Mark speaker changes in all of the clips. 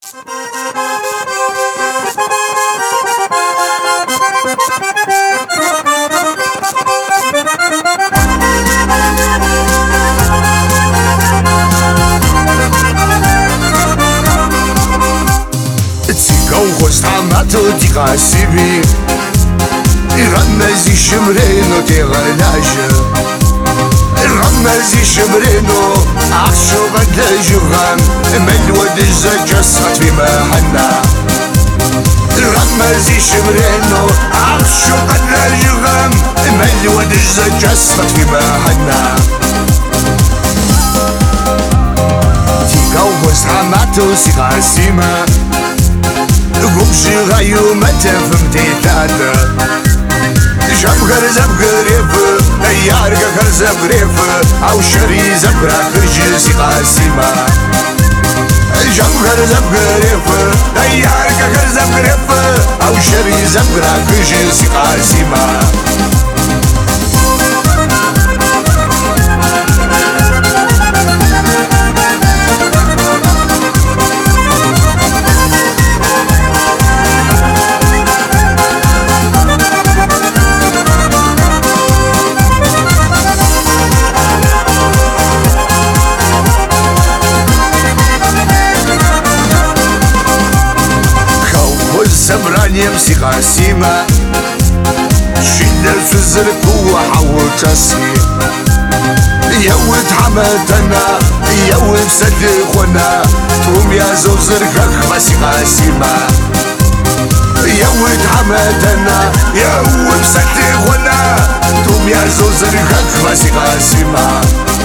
Speaker 1: تودي قاسبي الغمازي شمرينو تغلاجة الغمازي شمرينو عخشو غدا جغام ملود الزجة صغت في محنا الغمازي شمرينو عخشو غدا جغام ملود الزجة صغت في محنا تيقاو وسحاماتو سيقاسيما قمشي غايو ما تفهمتي ثلاثة جاب غرزة بغريفة يارقة غرزة بغريفة أو شريزة بغريفة قاسمة جاب غرزة بغريفة يارقة غرزة بغريفة أو شريزة بغريفة قاسمة سمرانيم سي قاسمة شدة في الزرق وحول تسي يود حمدنا يود صديقنا توم يا زوزرقك بس قاسمة يود حمدنا يود صديقنا توم يا زوزرقك بس قاسمة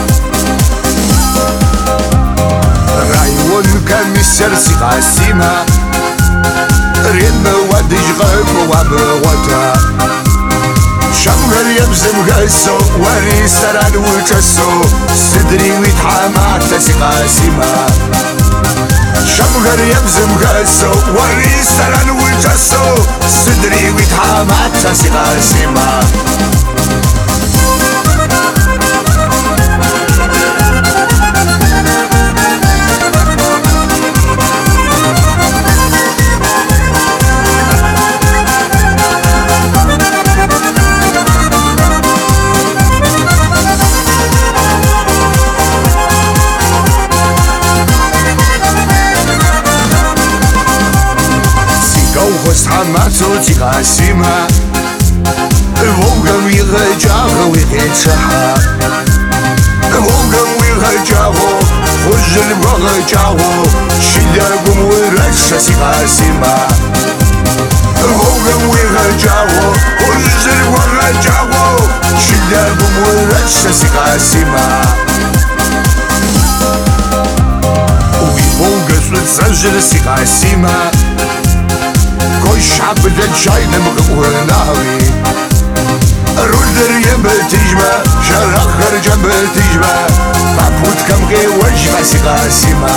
Speaker 1: رايون كمسر سي قاسمة ريم وديش غيب وابغوتا شمغر يبزم غيسو وري سران وجسو صدري ويتحمى تسي قاسمة شمغر يبزم غيسو وري سران وجسو صدري ويتحمى تسي قاسمة حماتو تقاسمة الوغم يغجاغ ويغيتشحا الوغم ويغجاغ خجل بغجاغ شداقم ورشا سقاسمة الوغم ويغجاغ خجل بغجاغ شداقم ورشا سقاسمة ويبوغس وتسجل سقاسمة شعب الجاي نمغ وناوي رودر يمبل تجمع شرخر جنبل تجمع مبوت كم غي وجبة سي قاسمة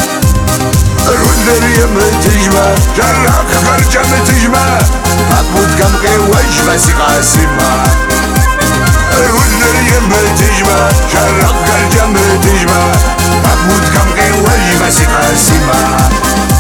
Speaker 1: رودر يمبل تجمع شرخر جنبل تجمع مبوت كم غي وجبة سي قاسمة رودر يمبل تجمع شرخر جنبل تجمع مبوت كم غي وجبة سي قاسمة